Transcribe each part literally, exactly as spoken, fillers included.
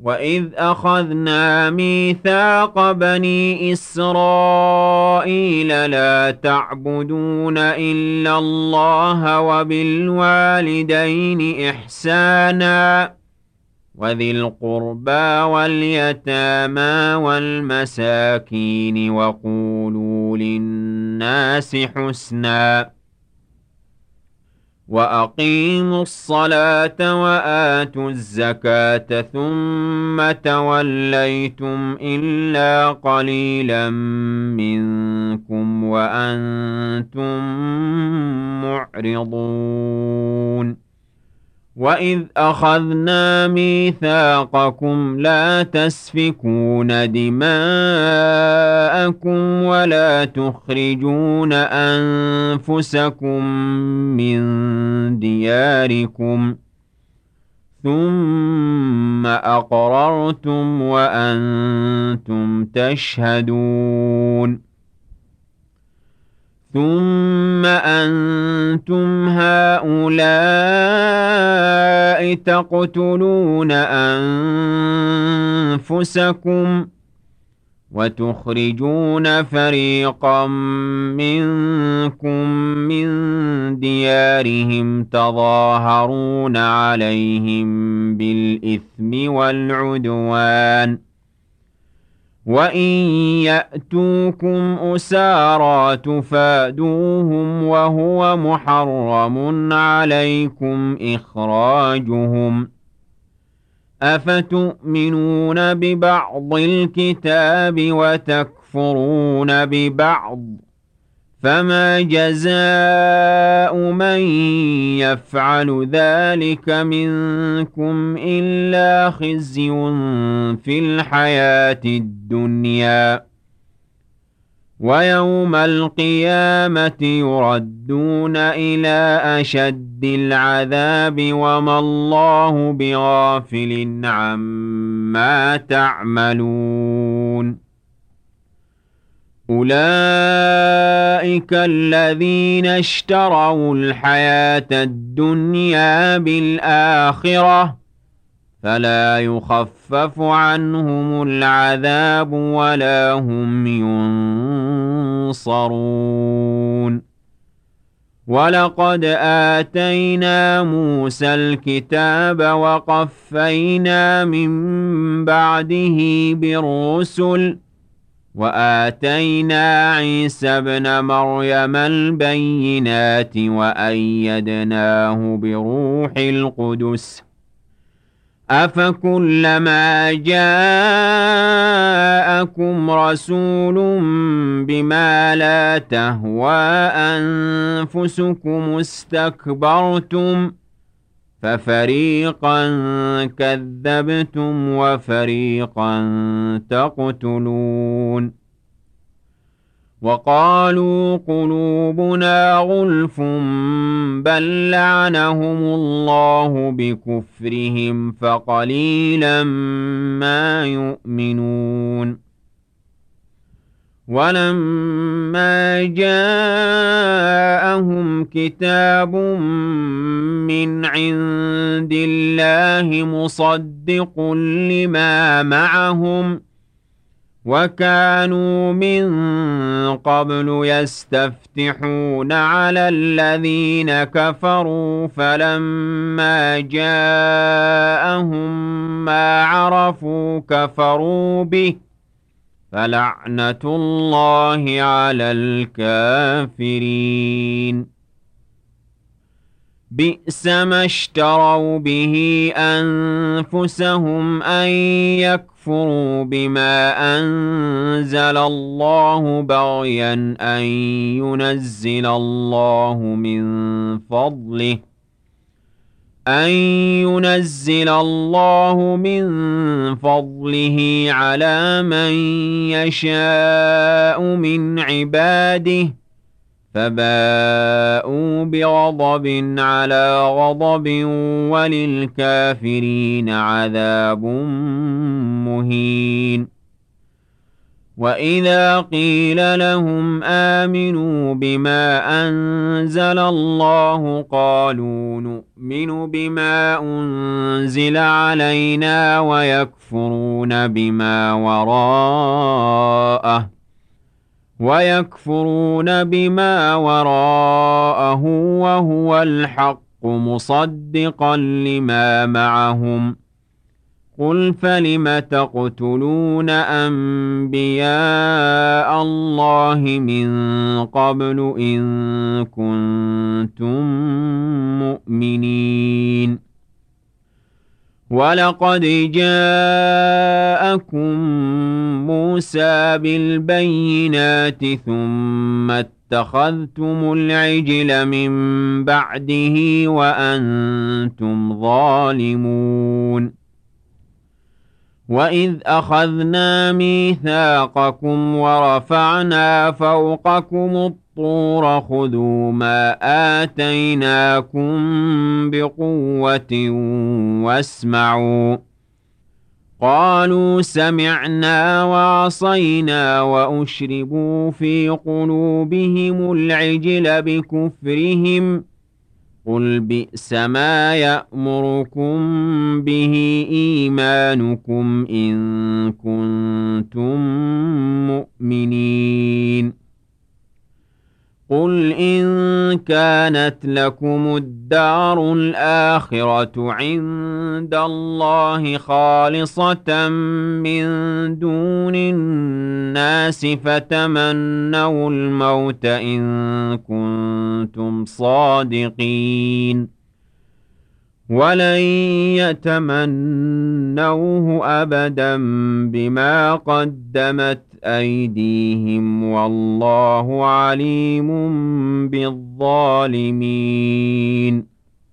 وَإِذْ أَخَذْنَا مِيثَاقَ بَنِي إِسْرَائِيلَ لَا تَعْبُدُونَ إِلَّا اللَّهَ وَبِالْوَالِدَيْنِ إِحْسَانًا وَذِي الْقُرْبَى وَالْيَتَامَى وَالْمَسَاكِينِ وَقُولُوا لِلنَّاسِ حُسْنًا وَأَقِيمُوا الصَّلَاةَ وَآتُوا الزَّكَاةَ ثُمَّ تَوَلَّيْتُمْ إِلَّا قَلِيلًا مِّنكُمْ وَأَنتُم مُّعْرِضُونَ وَإِذْ أَخَذْنَا مِيثَاقَكُمْ لَا تَسْفِكُونَ دِمَاءَكُمْ وَلَا تُخْرِجُونَ أَنفُسَكُم مِّن دِيَارِكُمْ ثُمَّ أَقْرَرْتُمْ وَأَنتُمْ تَشْهَدُونَ ثُمَّ أَنتُمْ هَٰؤُلَاءِ تَقْتُلُونَ أَنفُسَكُمْ وَتُخْرِجُونَ فَرِيقًا مِّنكُم مِّن دِيَارِهِمْ تَظَاهَرُونَ عَلَيْهِم بِالْإِثْمِ وَالْعُدْوَانِ وَإِن يَأْتُوكُمْ أُسَارَىٰ تُفَادُوهُمْ وَهُوَ مُحَرَّمٌ عَلَيْكُمْ إِخْرَاجُهُمْ ۚ أَفَتُؤْمِنُونَ بِبَعْضِ الْكِتَابِ وَتَكْفُرُونَ بِبَعْضٍ ۚ فَمَا جَزَاءُ مَن يَفْعَلُ ذَٰلِكَ مِنكُمْ إِلَّا خِزْيٌ فِي الْحَيَاةِ الدُّنْيَا ۖ وَيَوْمَ الْقِيَامَةِ يُرَدُّونَ إِلَىٰ أَشَدِّ الْعَذَابِ وَمَا اللَّهُ بِغَافِلٍ عَمَّا تَعْمَلُونَ أُولَٰئِكَ الَّذِينَ اشْتَرَوُا الْحَيَاةَ الدُّنْيَا بِالْآخِرَةِ ۖ فَلَا يُخَفَّفُ عَنْهُمُ الْعَذَابُ وَلَا هُمْ يُنصَرُونَ وَلَقَدْ آتَيْنَا مُوسَى الْكِتَابَ وَقَفَّيْنَا مِن بَعْدِهِ بِالرُّسُلِ وَآتَيْنَا عِيسَى ابْنَ مَرْيَمَ الْبَيِّنَاتِ وَأَيَّدْنَاهُ بِرُوحِ الْقُدُسِ ۗ أَفَكُلَّمَا جَاءَكُمْ رَسُولٌ بِمَا لَا تَهْوَىٰ أَنفُسُكُمُ اسْتَكْبَرْتُمْ ۖ فَفَرِيقًا كَذَّبْتُمْ وَفَرِيقًا تَقْتُلُونَ وَقَالُوا قُلُوبُنَا غُلْفٌ بَل لَّعَنَهُمُ اللَّهُ بِكُفْرِهِمْ فَقَلِيلًا مَّا يُؤْمِنُونَ وَلَمَّا جَاءَهُمْ كِتَابٌ مِّنْ عِندِ اللَّهِ مُصَدِّقٌ لِّمَا مَعَهُمْ وَكَانُوا مِن قَبْلُ يَسْتَفْتِحُونَ عَلَى الَّذِينَ كَفَرُوا فَلَمَّا جَاءَهُم مَّا عَرَفُوا كَفَرُوا بِهِ ۚ فَلَعْنَةُ اللَّهِ عَلَى الْكَافِرِينَ بِئْسَ مَا اشْتَرَوْا بِهِ أَنفُسَهُمْ أَن يَكْفُرُوا بِمَا أَنزَلَ اللَّهُ بَغْيًا أَن يُنَزِّلَ اللَّهُ مِن فَضْلِهِ أَن يُنَزِّلَ اللَّهُ مِن فَضْلِهِ عَلَىٰ مَن يَشَاءُ مِنْ عِبَادِهِ ۖ فَبَاءُوا بِغَضَبٍ عَلَىٰ غَضَبٍ وَلِلْكَافِرِينَ عَذَابٌ مُّهِينٌ وَإِذَا قِيلَ لَهُمْ آمِنُوا بِمَا أَنزَلَ اللَّهُ قَالُوا نُؤْمِنُ بِمَا أُنزِلَ عَلَيْنَا وَيَكْفُرُونَ بِمَا وَرَاءَهُ وَيَكْفُرُونَ بِمَا وَرَاءَهُ وَهُوَ الْحَقُّ مُصَدِّقًا لِمَا مَعَهُمْ قُلْ فَلِمَ تَقْتُلُونَ أَنبِيَاءَ اللَّهِ مِن قَبْلُ إِن كُنتُم مُّؤْمِنِينَ وَلَقَدْ جَاءَكُم مُّوسَىٰ بِالْبَيِّنَاتِ ثُمَّ اتَّخَذْتُمُ الْعِجْلَ مِن بَعْدِهِ وَأَنتُمْ ظَالِمُونَ وَإِذْ أَخَذْنَا مِيثَاقَكُمْ وَرَفَعْنَا فَوْقَكُمُ الطُّورَ خُذُوا مَا آتَيْنَاكُم بِقُوَّةٍ وَاسْمَعُوا قَالُوا سَمِعْنَا وَعَصَيْنَا وَأُشْرِبُوا فِي قُلُوبِهِمُ الْعِجْلَ بِكُفْرِهِمْ قُلْ بِئْسَ مَا يَأْمُرُكُم بِهِ إِيمَانُكُمْ إِن كُنتُم مُّؤْمِنِينَ قُلْ إِن كَانَتْ لَكُمُ الدَّارُ الْآخِرَةُ عِندَ اللَّهِ خَالِصَةً مِّن دُونِ النَّاسِ فَتَمَنَّوُا الْمَوْتَ إِن كُنتُمْ صَادِقِينَ وَلَن يَتَمَنَّوْهُ أَبَدًا بِمَا قَدَّمَتْ أَيْدِيهِمْ وَاللَّهُ عَلِيمٌ بِالظَّالِمِينَ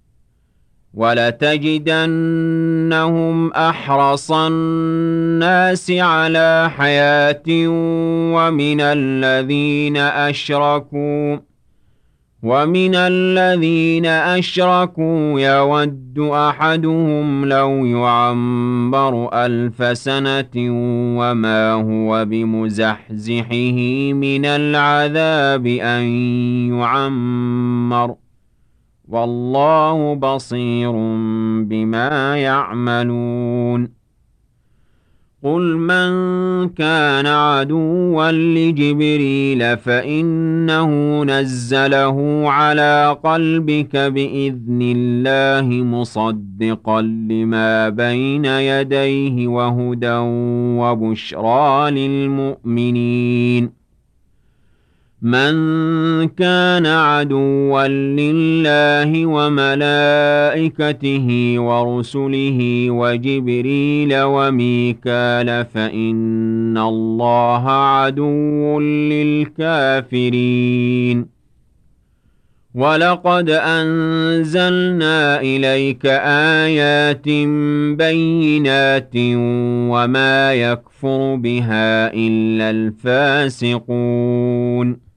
وَلَتَجِدَنَّهُمْ أَحْرَصَ النَّاسِ عَلَىٰ حَيَاةٍ وَمِنَ الَّذِينَ أَشْرَكُوا وَمِنَ الَّذِينَ أَشْرَكُوا يَوَدُّ أَحَدُهُمْ لَوْ يُعَمَّرُ أَلْفَ سَنَةٍ وَمَا هُوَ بِمُزَحْزِحِهِ مِنَ الْعَذَابِ أَن يُعَمَّرَ وَاللَّهُ بَصِيرٌ بِمَا يَعْمَلُونَ قُلْ مَن كَانَ عَدُوًّا لِّجِبْرِيلَ فَإِنَّهُ نَزَّلَهُ عَلَىٰ قَلْبِكَ بِإِذْنِ اللَّهِ مُصَدِّقًا لِّمَا بَيْنَ يَدَيْهِ وَهُدًى وَبُشْرَىٰ لِلْمُؤْمِنِينَ مَن كَانَ عَدُوًّا لِّلَّهِ وَمَلَائِكَتِهِ وَرُسُلِهِ وَجِبْرِيلَ وَمِيكَالَ فَإِنَّ اللَّهَ عَدُوٌّ لِّلْكَافِرِينَ وَلَقَدْ أَنزَلْنَا إِلَيْكَ آيَاتٍ بَيِّنَاتٍ وَمَا يَكْفُرُ بِهَا إِلَّا الْفَاسِقُونَ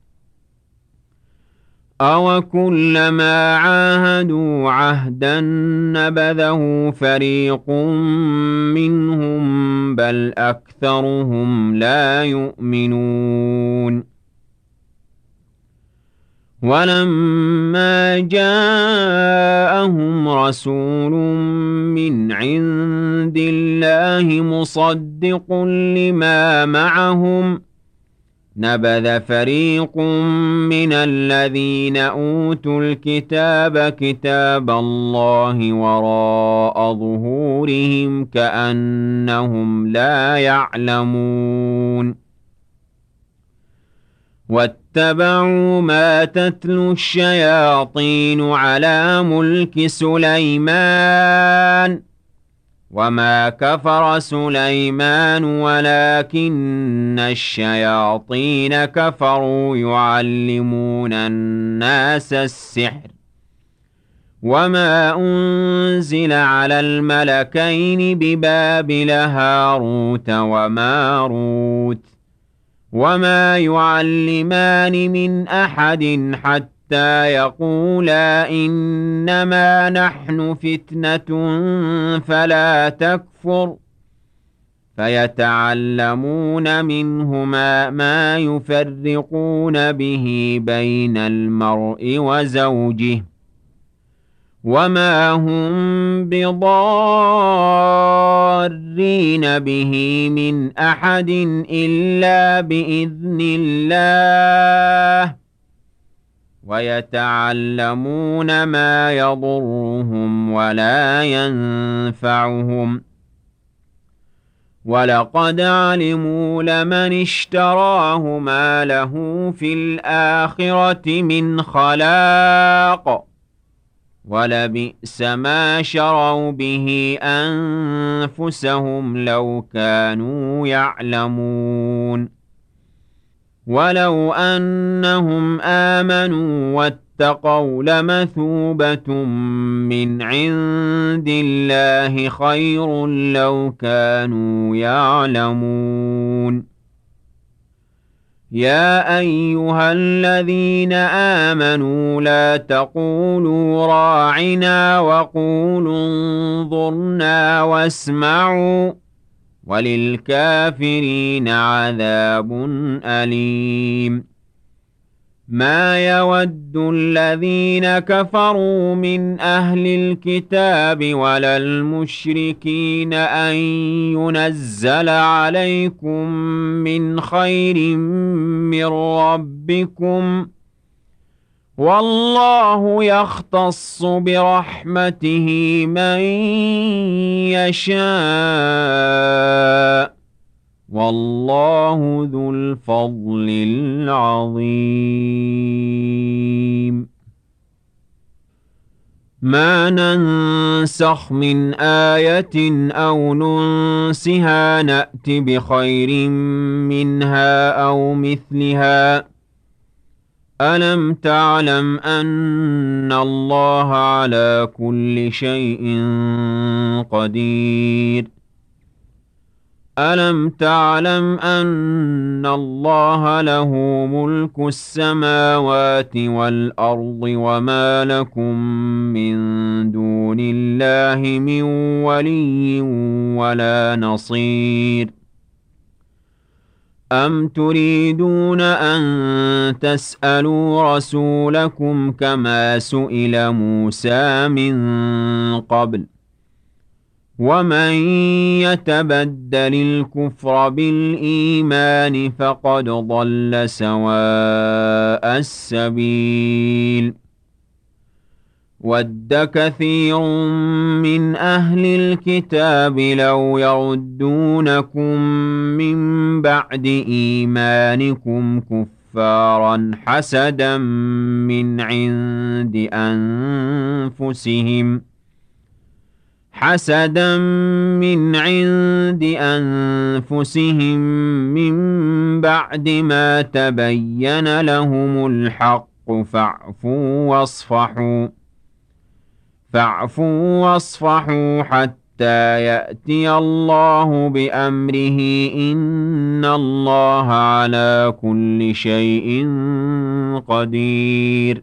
أَوَكُلَّمَا عَاهَدُوا عَهْدًا نَّبَذَهُ فَرِيقٌ مِّنْهُم بَلْ أَكْثَرُهُمْ لَا يُؤْمِنُونَ وَلَمَّا جَاءَهُمْ رَسُولٌ مِّنْ عِندِ اللَّهِ مُصَدِّقٌ لِّمَا مَعَهُمْ نَبَذَ فَرِيقٌ مِّنَ الَّذِينَ أُوتُوا الْكِتَابَ كِتَابَ اللَّهِ وَرَاءَ ظُهُورِهِمْ كَأَنَّهُمْ لَا يَعْلَمُونَ وَاتَّبَعُوا مَا تَتْلُو الشَّيَاطِينُ عَلَىٰ مُلْكِ سُلَيْمَانَ وَمَا كَفَرَ سُلَيْمَانُ وَلَٰكِنَّ الشَّيَاطِينَ كَفَرُوا يُعَلِّمُونَ النَّاسَ السِّحْرَ وَمَا أُنزِلَ عَلَى الْمَلَكَيْنِ بِبَابِلَ هَارُوتَ وَمَارُوتَ وَمَا يُعَلِّمَانِ مِنْ أَحَدٍ حَتَّىٰ يَقُولَا إِنَّمَا نَحْنُ فِتْنَةٌ فَلَا تَكْفُرْ فيتعلمون منهما ما يفرقون به بين المرء وزوجه وما هم بضارين به من أحد إلا بإذن الله ويتعلمون ما يضرهم ولا ينفعهم ولقد علموا لمن اشتراه ما له في الآخرة من خلاق ولبئس ما شروا به أنفسهم لو كانوا يعلمون ولو أنهم آمنوا واتقوا لمثوبة من عند الله خير لو كانوا يعلمون يا أيها الذين آمنوا لا تقولوا راعنا وقولوا انظرنا واسمعوا وللكافرين عذاب أليم ما يود الذين كفروا من أهل الكتاب ولا المشركين أن ينزل عليكم من خير من ربكم والله يختص برحمته من يشاء والله ذو الفضل العظيم ما ننسخ من آية أو ننسها نأت بخير منها أو مثلها ألم تعلم أن الله على كل شيء قدير ألم تعلم أن الله له ملك السماوات والأرض وما لكم من دون الله من ولي ولا نصير أم تريدون أن تسألوا رسولكم كما سئل موسى من قبل ومن يتبدل الكفر بالإيمان فقد ضل سواء السبيل ود كثير من أهل الكتاب لو يردونكم من بعد إيمانكم كفارا حسدا من عند أنفسهم حسدا من عند أنفسهم من بعد ما تبين لهم الحق فاعفوا واصفحوا فاعفوا واصفحوا حتى يأتي الله بأمره إن الله على كل شيء قدير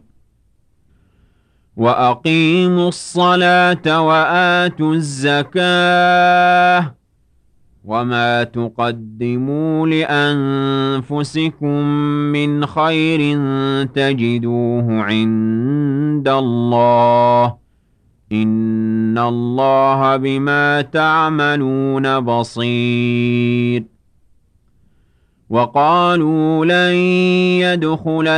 وأقيموا الصلاة وآتوا الزكاة وما تقدموا لأنفسكم من خير تجدوه عند الله إن الله بما تعملون بصير وقالوا لن يدخل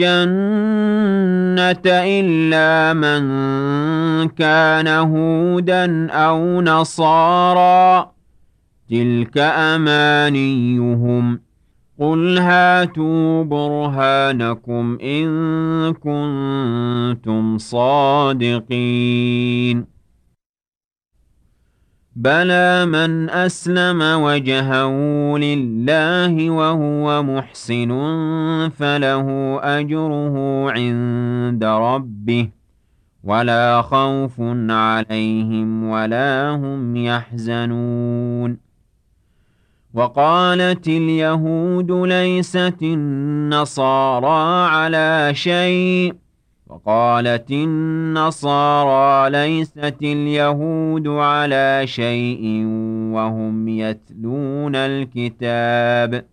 الجنة إلا من كان هودا أو نصارى تلك أمانيهم قل هاتوا برهانكم إن كنتم صادقين بلى من أسلم وجهه لله وهو محسن فله أجره عند ربه ولا خوف عليهم ولا هم يحزنون وقالت اليهود ليست النصارى على شيء وقالت النصارى ليست اليهود على شيء وهم يتلون الكتاب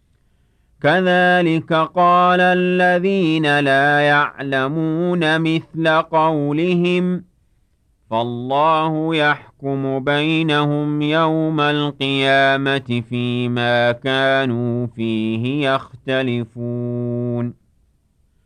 كذلك قال الذين لا يعلمون مثل قولهم فالله يحكم بينهم يوم القيامة فيما كانوا فيه يختلفون